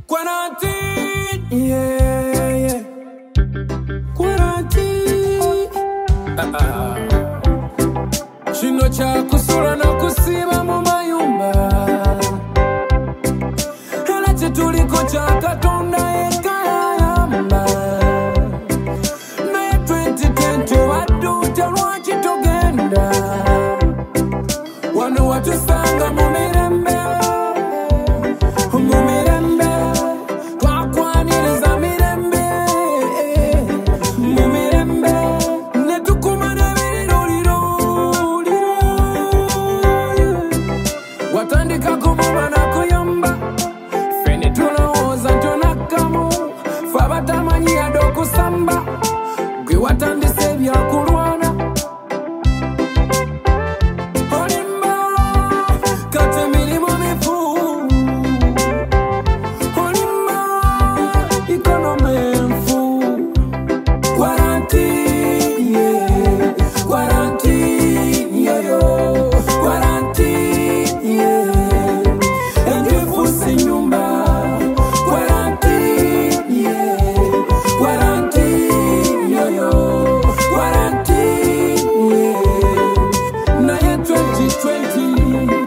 Quarantine, yeah, yeah. Quarantine. Chino cha kusura na kusiba mu mayumba. Hela chetuliko cha katonda ekayamba. Na 2020 watu telwa chitogenda. Wano watu sanga mu mirembe. Watandika kumuma na kuyamba Fene tunaoza ntonakamu Fabatamanyi adoku samba Gwe watandise vya kulwana Olimba Kate milimu mifu Olimba Ikonome mfu Quarantine, yeah. Quarantine, yeah, yo. Quarantine, yeah. Engefusi nyumba. Quarantine, yeah. Quarantine, yeah, yo. Quarantine, yeah. Na ya 2020.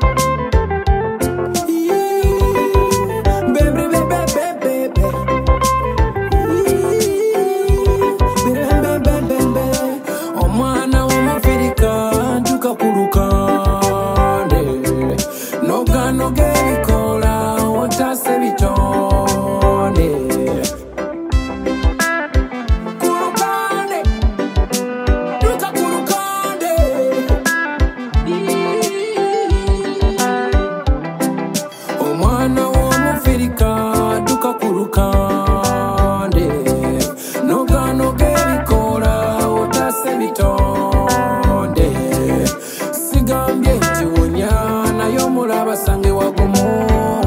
Omwana w'Omufirika ntuka ku lukande Nogano gebikola otase bitonde Ku lukande Ntuka ku lukande Omwana w'Omufirika ntuka ku lukande Nogano gebikola otase bitonde Sigambye nti wonya nayo mulaba sange wagumu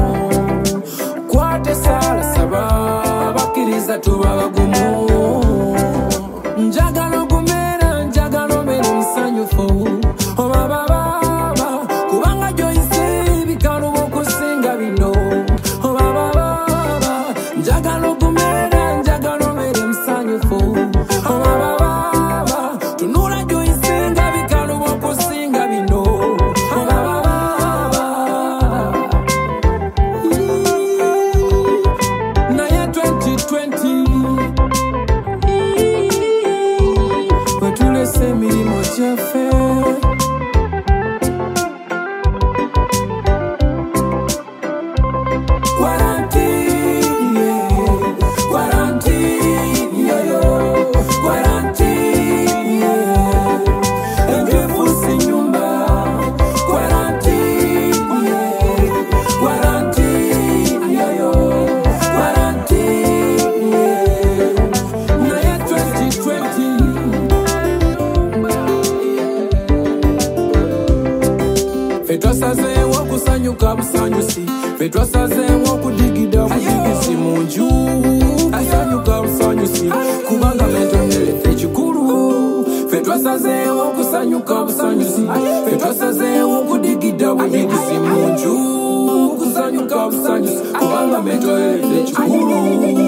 Kwate sala saba bakiriza tuba bagumu Njagala ogumera njagala omere musanyufu Oba baba kubanga joyise bikaluba okusinga bino Oba baba njagala ogumera njagala omere musanyufu Oba baba tunula joyise nga bikaluba okusinga bino Oba baba naye 2020 wetulese emirimu gyaffe Quarantine, yeah. Quarantine, yeah, yo. Quarantine, yeah. Engefusi nyumba. Quarantine, yeah. Quarantine, yeah, yo. Quarantine, yeah. Na ya 2020. Fetwasaze wakusanyuka busanyusi Fetwasaze wakudigida budigisi munju Kusanyuka busanyusi Kubanga mentonele fechikuru Fetwasaze wakusanyuka busanyusi Fetwasaze wakudigida budigisi munju Kusanyuka busanyusi Kubanga mentonele fechikuru